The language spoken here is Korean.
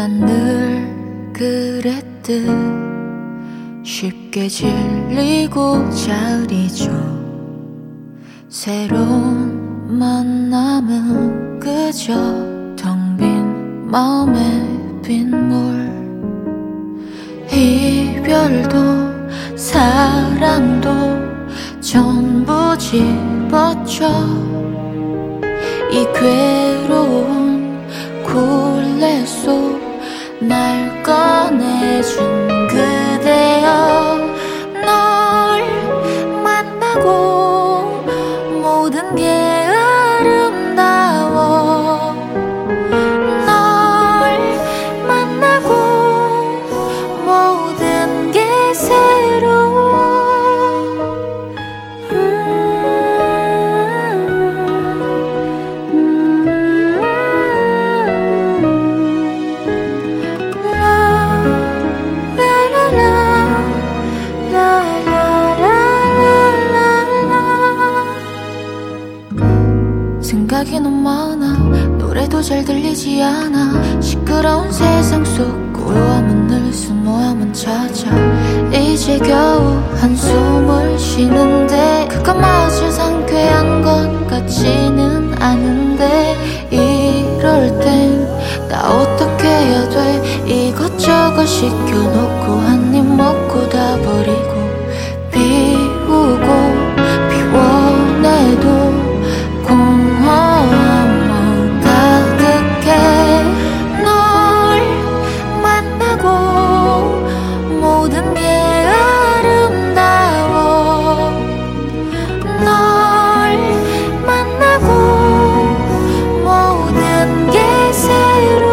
난 늘 그랬듯 쉽게 질리고 자리죠. 새로운 만남은 그저 텅 빈 마음의 빗물. 이별도 사랑도 전부 집어줘. 이 괴로운 굴레 속 날 꺼내준 그대여. 널 만나고 모든 게 아름다워. 널 만나고 모든 게 새로워. 생각이 너무 많아. 노래도 잘 들리지 않아. 시끄러운 세상 속 고요함은 늘 수모함은 찾아. 이제 겨우 한숨을 쉬는데 그것마저 상쾌한 것 같지는 않은데 이럴 땐 나 어떻게 해야 돼. 이것저것 시켜놓고 한 입 먹고 다 버리고 비우고 비워내도 공허함만 가득해. 널 만나고 모든 게 아름다워. 널 만나고 모든 게 새로워.